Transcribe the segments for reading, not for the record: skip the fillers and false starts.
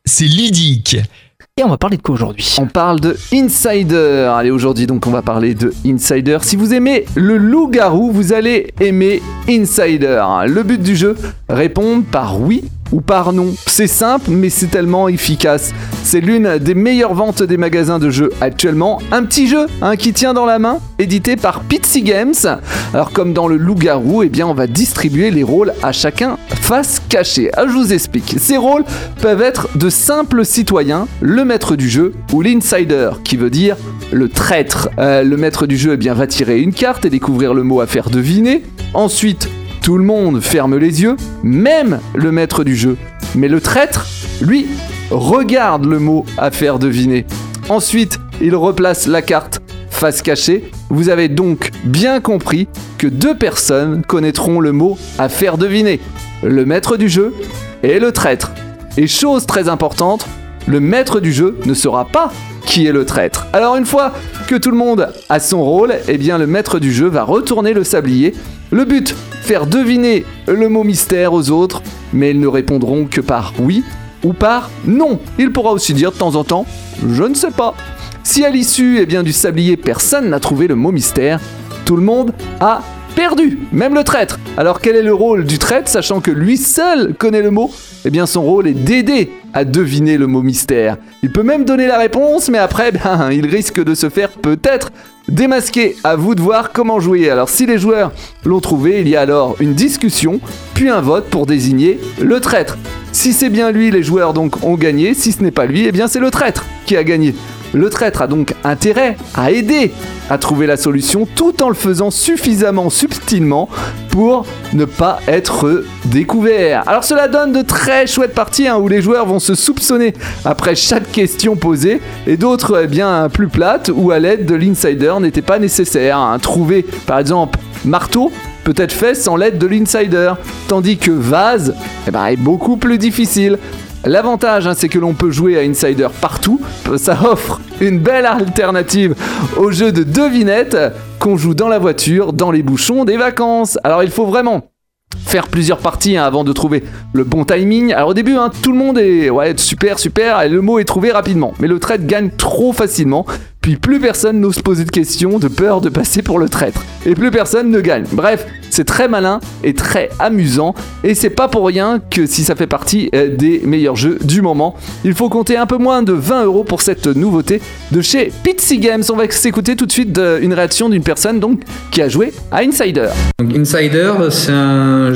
c'est ludique. Et on va parler de quoi aujourd'hui ? On parle de Insider. Allez, aujourd'hui, donc, on va parler de Insider. Si vous aimez le loup-garou, vous allez aimer Insider. Le but du jeu, répondre par oui ou par non. C'est simple, mais c'est tellement efficace. C'est l'une des meilleures ventes des magasins de jeux actuellement. Un petit jeu qui tient dans la main, édité par Pitsy Games. Alors, comme dans le loup-garou, on va distribuer les rôles à chacun face cachée. Alors, je vous explique. Ces rôles peuvent être de simples citoyens, le maître du jeu ou l'insider, qui veut dire le traître. Le maître du jeu va tirer une carte et découvrir le mot à faire deviner. Ensuite, tout le monde ferme les yeux, même le maître du jeu. Mais le traître, lui, regarde le mot à faire deviner. Ensuite, il replace la carte face cachée. Vous avez donc bien compris que 2 personnes connaîtront le mot à faire deviner. Le maître du jeu et le traître. Et chose très importante, le maître du jeu ne saura pas qui est le traître. Alors une fois que tout le monde a son rôle, le maître du jeu va retourner le sablier. Le but, faire deviner le mot mystère aux autres, mais ils ne répondront que par oui ou par non. Il pourra aussi dire de temps en temps, je ne sais pas. Si à l'issue du sablier, personne n'a trouvé le mot mystère, tout le monde a perdu, même le traître. Alors quel est le rôle du traître, sachant que lui seul connaît le mot ? Son rôle est d'aider à deviner le mot mystère. Il peut même donner la réponse, mais après, il risque de se faire peut-être démasquer. À vous de voir comment jouer. Alors si les joueurs l'ont trouvé, il y a alors une discussion, puis un vote pour désigner le traître. Si c'est bien lui, les joueurs donc ont gagné. Si ce n'est pas lui, c'est le traître qui a gagné. Le traître a donc intérêt à aider à trouver la solution tout en le faisant suffisamment subtilement pour ne pas être découvert. Alors cela donne de très chouettes parties où les joueurs vont se soupçonner après chaque question posée et d'autres plus plates où à l'aide de l'insider n'était pas nécessaire. Trouver par exemple marteau peut être fait sans l'aide de l'insider, tandis que vase est beaucoup plus difficile. L'avantage, c'est que l'on peut jouer à Insider partout. Ça offre une belle alternative au jeu de devinette qu'on joue dans la voiture, dans les bouchons des vacances. Alors il faut vraiment faire plusieurs parties avant de trouver le bon timing. Alors au début, tout le monde est super, et le mot est trouvé rapidement. Mais le traître gagne trop facilement. Puis plus personne n'ose poser de questions de peur de passer pour le traître. Et plus personne ne gagne. Bref, c'est très malin et très amusant. Et c'est pas pour rien que si ça fait partie des meilleurs jeux du moment. Il faut compter un peu moins de 20€ pour cette nouveauté de chez Pitsy Games. On va s'écouter tout de suite une réaction d'une personne donc, qui a joué à Insider. Donc Insider, c'est un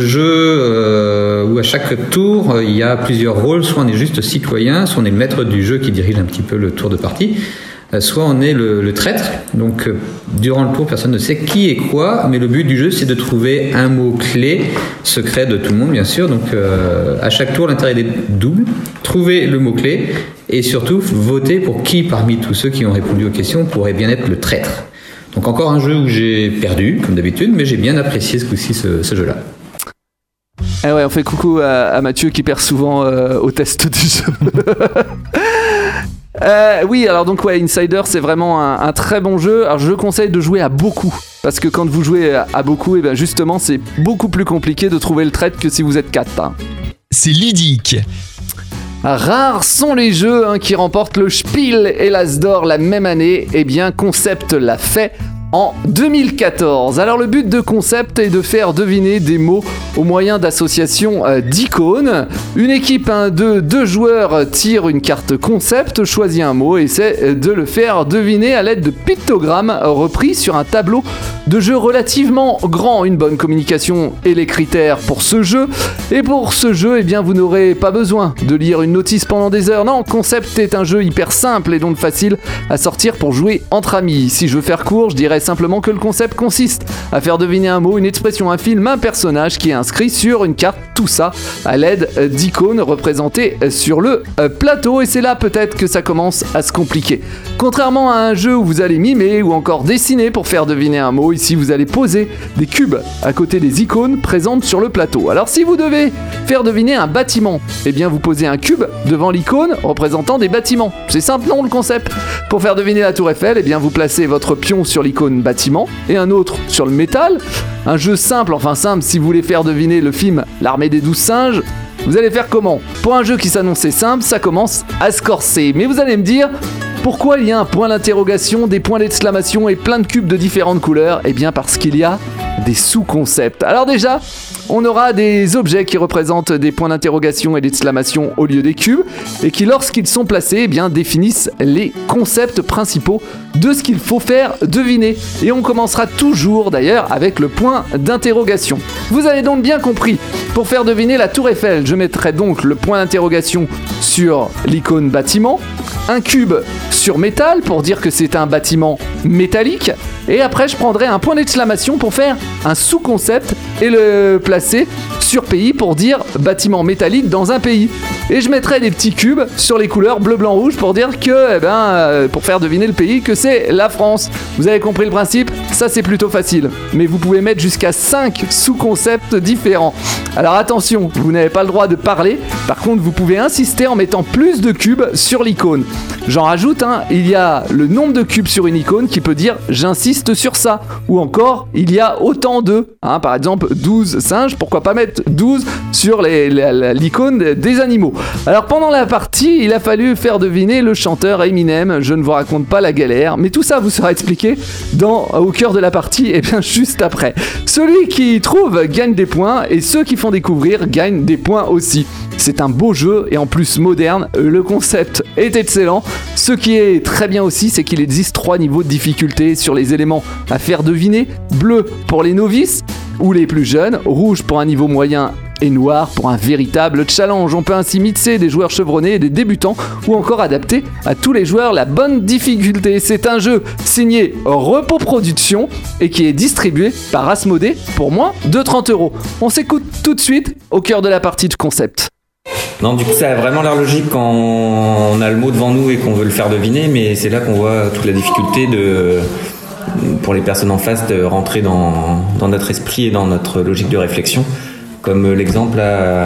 jeu où à chaque tour, il y a plusieurs rôles. Soit on est juste citoyen, soit on est le maître du jeu qui dirige un petit peu le tour de partie. Soit on est le traître, donc durant le tour personne ne sait qui est quoi, mais le but du jeu c'est de trouver un mot clé, secret de tout le monde bien sûr, donc à chaque tour l'intérêt est double, trouver le mot clé et surtout voter pour qui parmi tous ceux qui ont répondu aux questions pourrait bien être le traître. Donc encore un jeu où j'ai perdu comme d'habitude, mais j'ai bien apprécié ce coup-ci ce jeu-là. On fait coucou à Mathieu qui perd souvent au test du jeu. Oui, alors donc Insider c'est vraiment un très bon jeu. Alors je conseille de jouer à beaucoup parce que quand vous jouez à beaucoup, justement c'est beaucoup plus compliqué de trouver le traître que si vous êtes 4. C'est ludique. Rares sont les jeux qui remportent le Spiel et l'As d'Or la même année. Concept l'a fait en 2014. Alors le but de Concept est de faire deviner des mots au moyen d'associations d'icônes. Une équipe de 2 joueurs tire une carte Concept, choisit un mot et essaie de le faire deviner à l'aide de pictogrammes repris sur un tableau de jeu relativement grand. Une bonne communication est les critères pour ce jeu. Et pour ce jeu, vous n'aurez pas besoin de lire une notice pendant des heures. Non, Concept est un jeu hyper simple et donc facile à sortir pour jouer entre amis. Si je veux faire court, je dirais simplement que le concept consiste à faire deviner un mot, une expression, un film, un personnage qui est inscrit sur une carte, tout ça à l'aide d'icônes représentées sur le plateau. Et c'est là peut-être que ça commence à se compliquer. Contrairement à un jeu où vous allez mimer ou encore dessiner pour faire deviner un mot, ici vous allez poser des cubes à côté des icônes présentes sur le plateau. Alors si vous devez faire deviner un bâtiment, vous posez un cube devant l'icône représentant des bâtiments. C'est simple, non, le concept. Pour faire deviner la tour Eiffel, vous placez votre pion sur l'icône bâtiment et un autre sur le métal. Un jeu simple, si vous voulez faire deviner le film L'Armée des 12 singes, Vous allez faire comment? Pour un jeu qui s'annonçait simple, ça commence à se corser. Mais vous allez me dire, pourquoi il y a un point d'interrogation, des points d'exclamation et plein de cubes de différentes couleurs? Eh bien parce qu'il y a des sous-concepts. Alors déjà, on aura des objets qui représentent des points d'interrogation et d'exclamation au lieu des cubes et qui, lorsqu'ils sont placés, eh bien, définissent les concepts principaux de ce qu'il faut faire deviner. Et on commencera toujours d'ailleurs avec le point d'interrogation. Vous avez donc bien compris, pour faire deviner la tour Eiffel, je mettrai donc le point d'interrogation sur l'icône bâtiment, un cube sur métal pour dire que c'est un bâtiment métallique, et après je prendrai un point d'exclamation pour faire un sous-concept et le placer sur pays pour dire bâtiment métallique dans un pays. Et je mettrai des petits cubes sur les couleurs bleu, blanc, rouge pour dire que, pour faire deviner le pays, que c'est la France. Vous avez compris le principe? Ça c'est plutôt facile. Mais vous pouvez mettre jusqu'à 5 sous-concepts différents. Alors attention, vous n'avez pas le droit de parler. Par contre, vous pouvez insister en mettant plus de cubes sur l'icône. J'en rajoute, il y a le nombre de cubes sur une icône qui peut dire j'insiste sur ça. Ou encore, il y a autant de. Par exemple, 12 singes, pourquoi pas mettre 12 sur l'icône des animaux. Alors pendant la partie, il a fallu faire deviner le chanteur Eminem. Je ne vous raconte pas la galère, mais tout ça vous sera expliqué au cœur de la partie, et bien juste après. Celui qui trouve gagne des points, et ceux qui font découvrir gagnent des points aussi. C'est un beau jeu et en plus moderne, le concept est excellent. Ce qui est très bien aussi, c'est qu'il existe 3 niveaux de difficulté sur les éléments à faire deviner. Bleu pour les novices ou les plus jeunes, rouge pour un niveau moyen et noir pour un véritable challenge. On peut ainsi mixer des joueurs chevronnés et des débutants ou encore adapter à tous les joueurs la bonne difficulté. C'est un jeu signé Repos Productions et qui est distribué par Asmodée pour moins de 30 €. On s'écoute tout de suite au cœur de la partie de concept. Non, du coup, ça a vraiment l'air logique quand on a le mot devant nous et qu'on veut le faire deviner, mais c'est là qu'on voit toute la difficulté pour les personnes en face de rentrer dans notre esprit et dans notre logique de réflexion. Comme l'exemple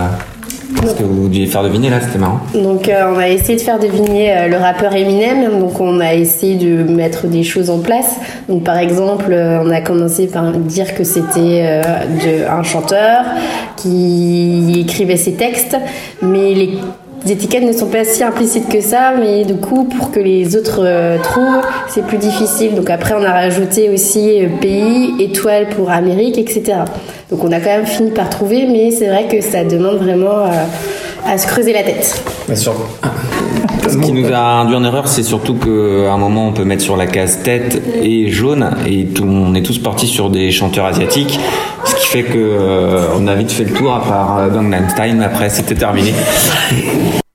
ce que vous deviez faire deviner là, c'était marrant. Donc on a essayé de faire deviner le rappeur Eminem, donc on a essayé de mettre des choses en place. Donc par exemple, on a commencé par dire que c'était un chanteur qui écrivait ses textes, mais les étiquettes ne sont pas si implicites que ça, mais du coup pour que les autres trouvent, c'est plus difficile. Donc après on a rajouté aussi pays, étoile pour Amérique, etc. Donc on a quand même fini par trouver, mais c'est vrai que ça demande vraiment à se creuser la tête. Ce qui nous a induit en erreur, c'est surtout qu'à un moment on peut mettre sur la case tête et jaune, et on est tous partis sur des chanteurs asiatiques, ce qui fait qu'on a vite fait le tour, à part Gangnam Style, après c'était terminé.